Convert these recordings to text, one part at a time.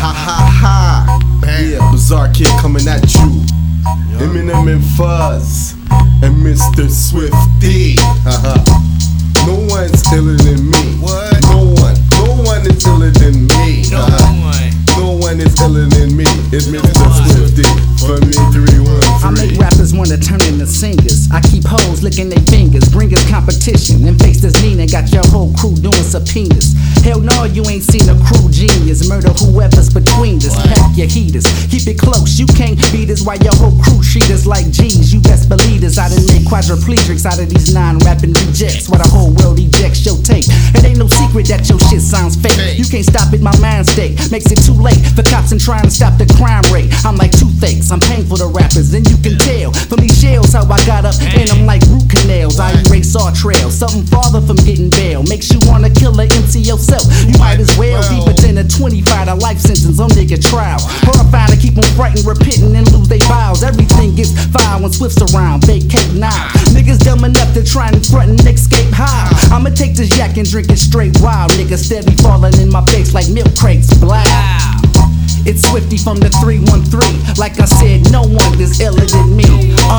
Ha ha ha. Bam. Yeah, Bizarre Kid coming at you. Eminem and Fuzz and Mr. Swifty. No one's iller than me. What? No one is iller than me. No one is iller than me. It's Mr. Swifty from me 313. I make rappers wanna turn into singers. I keep hoes licking their fingers, bring us competition. And face this Nina, got your whole crew doing subpoenas. Hell no, you ain't seen a crew genius. Murder whoever's between us, pack your heaters. Keep it close, you can't beat us while your whole crew treat us like G's. You best believe us, I done made quadriplegics out of these non-rapping rejects. While the whole world ejects your tape. It ain't no secret that your shit sounds fake. You can't stop it, my mind state makes it too late for cops and trying to stop the crime rate. I'm like toothaches, I'm painful to rappers, and you can tell from these shells how I got up in them like root canals. I erase all trails, something farther from getting bail. Makes you wanna kill a MC yourself. You might as well deeper than a 25 to life sentence on nigga trial. Horrifying to keep them frightened, repenting and lose their vows. Everything gets filed when Swift's around, vacate now. Niggas dumb enough to try and front and escape how? I'ma take this yak and drink it straight wild. Niggas steady falling in my face like milk crates. Blow. It's Swifty from the 313. Like I said, no one is iller than me.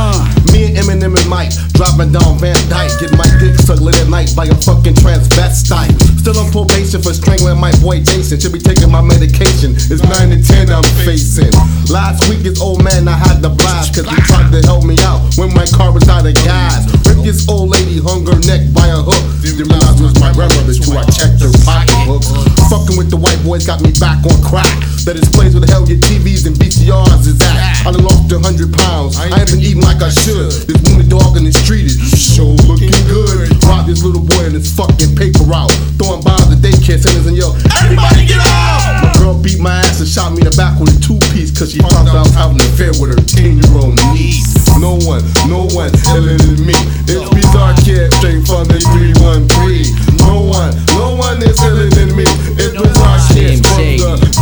Me and Eminem and Mike driving down Van Dyke, get my dick sucked late at night by a fucking transvestite. Still on probation for strangling my boy Jason. Should be taking my medication. It's 9 to 10 I'm facing. Last week this old man I had to blast, cause he tried to help me out when my car was out of gas. Ripped this old lady, hung her neck by a hook. Didn't realize it was my grandmother too, I checked her pocketbooks. Fucking with the white boys got me back on crack. That is place where the hell your TVs and VCRs is at. I done lost 100 pounds, I ain't been eating like I should. This wounded dog in the street is sure looking good. Robbed this little boy and his fucking paper out. Throwing bombs at daycare centers and yo, everybody get out! My girl beat my ass and shot me in the back with a 2-piece, cause she thought I was having an affair with her 10-year-old niece. No one iller than me. It's Bizarre Kid straight from the 313. No one is iller than me. It's Bizarre Kid from the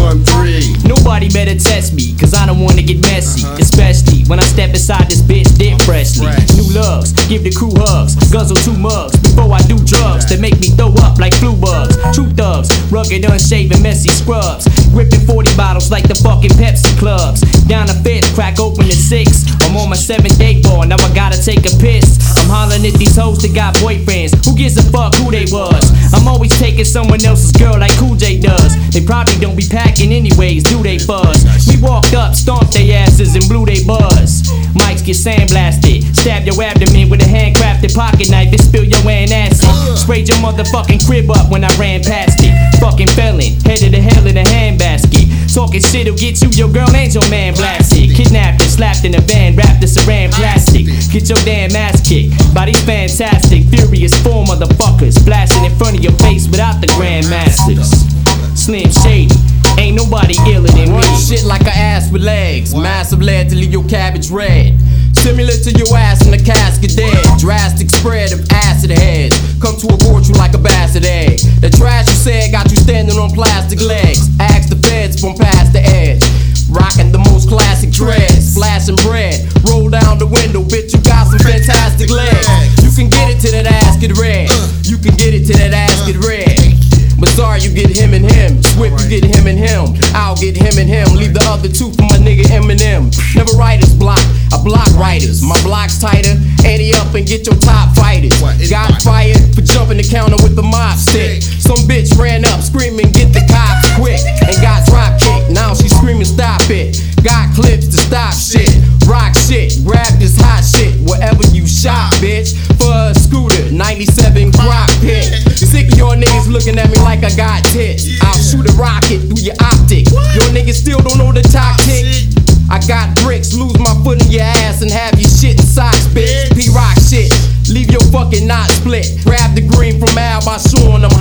313. Nobody better test me, cause I don't wanna get messy. Especially when I step inside this bitch dead freshly. New lugs, give the crew hugs, guzzle 2 mugs before I do drugs that make me throw up like flu bugs. True thugs, rugged, unshaven, messy scrubs, gripping 40 bottles like the fucking Pepsi clubs. Down the 5th, crack open the 6th. I'm on my 7th day ball, now I gotta take a piss. I'm hollering at these hoes that got boyfriends. Who gives a fuck who they was? I'm always taking someone else's girl like Cool J does. They probably don't be packing anyways, do they fuzz? We walked up, stomped they asses and blew they buzz. Mics get sandblasted, stab your abdomen with a handcrafted pocket knife and spill your acid. Sprayed your motherfucking crib up when I ran past it. Fucking felon, headed to hell in a handbasket. Talking shit'll get you, your girl and your man blasted. Kidnapped and slapped in a van, wrapped in saran plastic. Get your damn ass kicked by these fantastic, furious 4 motherfuckers blasting in front of your face without the grandmasters. Slim Shady, ain't nobody iller than me. Run shit like an ass with legs, massive lead to leave your cabbage red. Similar to your ass in a casket dead. Drastic spread of acid heads come to abort you like a bastard egg. The trash you said got you standing on plastic legs. Ask the feds from past the edge. Rocking the most classic dreads, flashing bread. Roll down the window, bitch, you got some fantastic legs. You can get it to that ass get red. You can get it to that ass get red. Bizarre, you get him and him. Swift, you get him and him. I'll get him and him. Leave the other 2 for my nigga Eminem. Never writers block, I block writers. My block's tighter. Ante up and get your top fighters. Got fired for jumping the counter with the mop stick. Some bitch ran up screaming, get the cops quick. And got drop kicked, now she screaming, stop it. Got clips to stop shit. Rock shit, grab this hot shit. Wherever you shop, bitch. For a scooter, 97 Grok pit. Sick of your niggas looking at me like I got tits. I'll shoot a rocket through your optic. Your niggas still don't know the tactic. I got bricks, lose my foot in your ass and have your shit in socks, bitch. P-Rock shit, leave your fucking knot split. Grab the green from Al by showing them